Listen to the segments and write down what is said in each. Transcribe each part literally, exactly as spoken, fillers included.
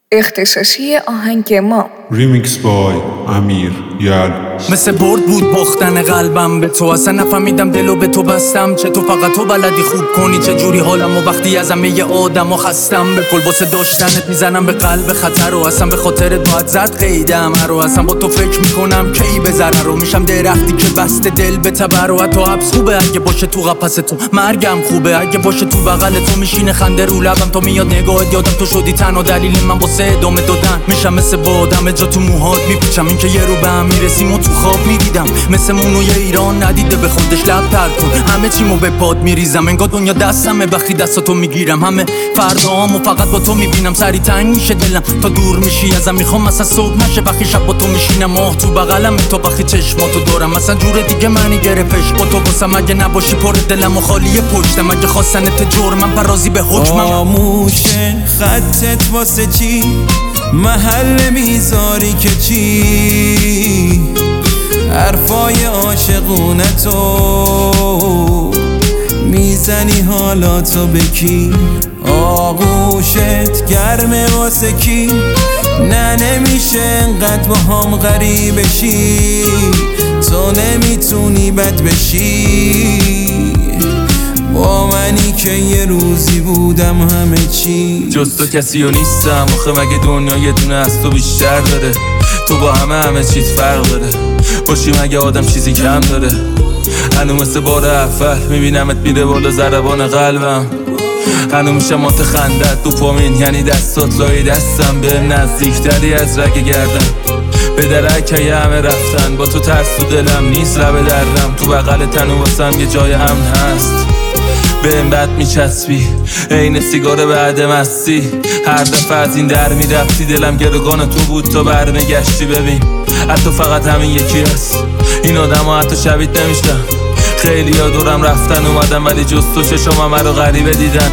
اختصاصی آهنگ ما ریمیکس بای امیر یل. مثل برد بود باختن قلبم به تو، اصلا نفهمیدم دلو به تو بستم. چه تو فقط تو بلدی خوب کنی چه جوری حالم و وقتی از همه آدم و خستم. به کل واسه داشتنت میزنم به قلب خطر و اصلا به خاطرت باید زد قیدم رو. اصلا با تو فکر میکنم کی به ضرر رو میشم درختی که بسته دل به تبر و حتی حبس خوبه اگه باشه تو قفس تو، مرگم خوبه اگه باشه تو بغل تو. میشینه خنده رو لبم تو میاد نگاهت یادم تو شدی تنها دلیل من واسه ادامه دادن. میشم مثل بادم جا تو موهات میپیچم، این که یه رو به هم میرسیم و تو خواب میدیدم. مثل مونوی ایران ندیده به خودش لب تر کن، همه چیمو به پاد میریزم انگار دنیا دستمه وقتی دستاتو میگیرم. همه فردامو فقط با تو میبینم، سری تنگ میشه دلم تا دور میشی ازم. میخوام مثلا صبح نشه وقتی شب با تو میشینم، ماه تو بغلم تو وقتی چشماتو دارم. مثلا جور دیگه معنی گرفتش با تو واسم، اگه نباشی پر دلم و خالی پشتم. اگه خواستنت جرمم پرازی به حکمم. خاموشه خطت واسه چی محل میذاری که چی حرفای عاشقونه تو میزنی حالا تو به کی. آغوشت گرمه واسه کی نه نمیشه انقدر با هم غریب بشی. تو نمیتونی بد بشی با منی که یه روزی بودم همه چی. جز تو کسی و نیستم آخه مگه دنیا یه دونه از تو بیشتر داره. تو با همه همه چیز فرق داره، باشی مگه آدم چیزی کم داره. هنو مثل بار اول میبینمت میره بالا ضربان قلبم. هنو میشم مات خندت دوپامین یعنی دستات لای دستم. بهم نزدیکتری از رگ گردم به درکه همه رفتن. با تو ترس تو دلم نیست لب دردم، تو بغل تنو واسم یه جای امن هست. بهم بد میچسبی عین سیگار بعد مستی، هر دفعه از این در میرفتی دلم گروگان تو بود تا برمیگشتی. ببین حتی فقط همین یکی هست، این آدم ها حتی شبیه نمیشن. خیلی ها دورم رفتن اومدن ولی جز تو چشم همه رو غریبه دیدن.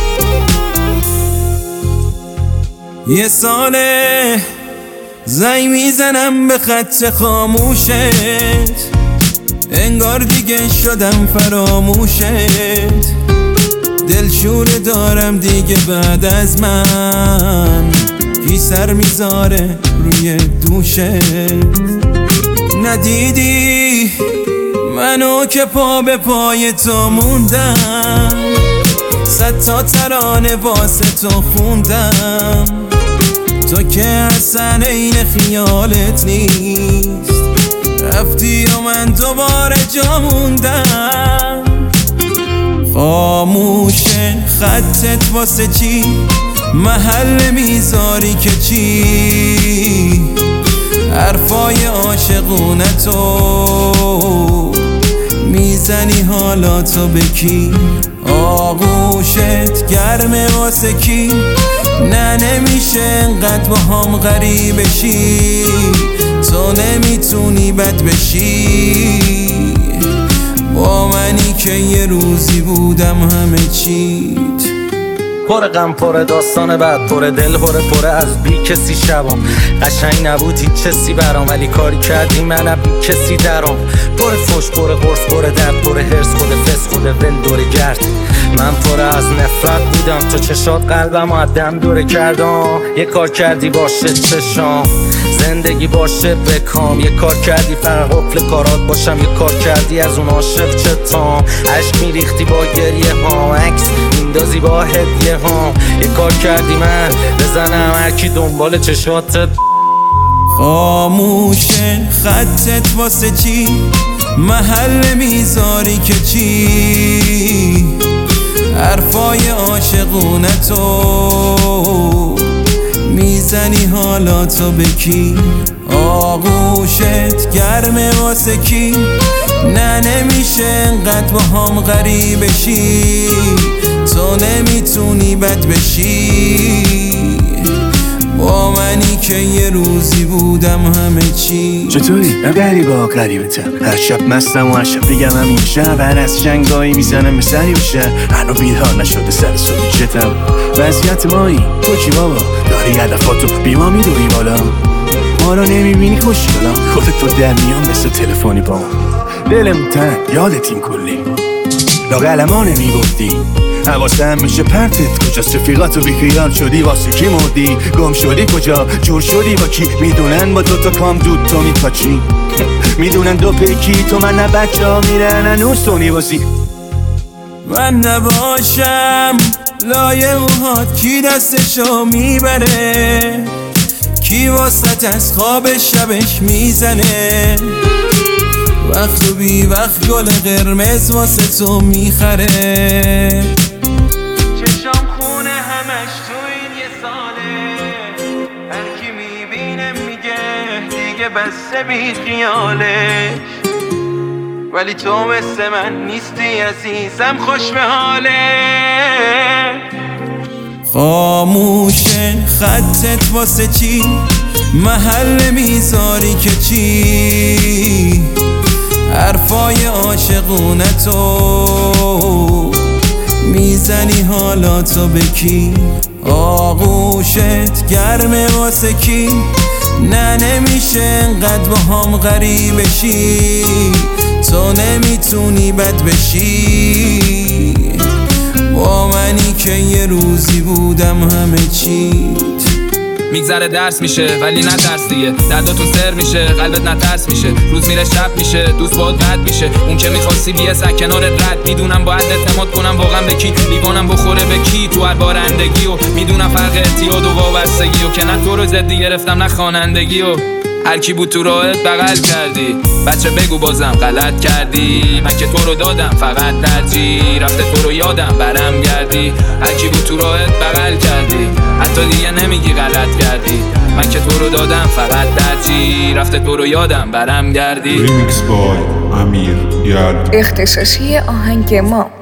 یه ساله زنگ میزنم به خط خاموشت، انگار دیگه شدم فراموشت. دلشوره دارم دیگه بعد از من، کی سر میذاره روی دوشت. ندیدی منو که پا به پای تو موندم، صد تا ترانه واسه تو خوندم. تو که اصلا این خیالت نیست، رفتی و من دوباره جا موندم. خاموشه خطت واسه چی محل میذاری که چی حرفای عاشقونه تو میزنی حالا تو به کی. آغوشت گرمه واسه کی نه نمیشه انقدر با هم غریب بشی. تو نمیتونی بد بشی با منی که یه روزی بودم همه چیت. پر غم پر داستان بعد پر دل پر پر از بی کسی شبام. قشنگ نبود هیچ چیزی برام ولی کاری کردی منم بی کسی درام. پر فوش پر قرص پر درد پر هرس خود فس خود ول دور گرد. من پر از نفرت بودم تو چشات قلبم آدم دوره کردم. یه کار کردی باشه چشام زندگی باشه بکام. یه کار کردی فرقفل کارات باشم، یه کار کردی از اون عاشق چتام. عشق میریختی با گریه ها عکس میندازی با هدیه ها. یه کار کردی من بزنم هرکی دنبال چشاتت. خاموشه خطت واسه چی محل میذاری که چی حرفای عاشقونه تو میزنی حالا تو به کی. آغوشت گرمه واسه کی نه نمیشه انقدر با هم غریب بشی. تو نمیتونی بد بشی با منی که یه روزی بودم همه چی. چطوری؟ من غریبه ها غریبتم. هر شب مستم و هر شب بگم همین شب هر از جنگایی میزنم به سری و شهر. هنو بیدار نشده سر سویچتم. وضعیت مایی تو چی بابا؟ داری هدفاتو بیما میدوی بالا. ما رو نمیبینی خوشگلا، خودت تو در میان مثل تلفنی با من. دلم تن یادت این کلی لاغلمانه میگفتی حواسم میشه پرتت کجاست، رفیقاتو بیخیال شدی واسه کی مردی، گم شدی کجا، جور شدی با کی، میدونن با دوتا کام دود تو میپاچی، میدونن دو پیکی تو من نه بچه ها میرن هنوز تو نیوازی. من نباشم لای موهات کی دستشو میبره، کی واسط از خواب شبش میزنه، وقت و بی وقت گل قرمز واسه تو میخره. چشام خونه همش تو این یه ساله، هر کی میبینه میگه دیگه بسته بی خیالش، ولی تو مثل من نیستی عزیزم خوش به حاله. خاموشه خطت واسه چی، محل میذاری که چی، حرفای عاشقونه تو میزنی حالا تو به کی، آغوشت گرمه واسه کی، نه نمیشه انقدر با هم غریب شی، تو نمیتونی بد بشی با منی که یه روزی بودم همه چیت. میگذره درس میشه ولی نه درس دیگه، درداتون سر میشه قلبت نترس میشه، روز میره شب میشه دوست باید بد میشه، اون که میخواستی بیه سر کنارت رد، میدونم باید اعتماد کنم واقعا به کی، لیوانم بخوره به کی تو هر بارندگی، و میدونم فرق اعتیاد و وابستگی، و که نه تو رو زدی گرفتم نه خوانندگی، و هر کی بود تو راهت بغل کردی، بچه بگو بازم غلط کردی، من که تو رو دادم فقط ترجیح، رفته تو رو یادم برم گردی، هر کی بود تو راهت بغل کردی، حتی دیگه نمیگی غلط کردی، من که تو رو دادم فقط ترجیح، رفته تو رو یادم برم گردی. ریمیکس بای امیر یاد. اختصاصی آهنگ ما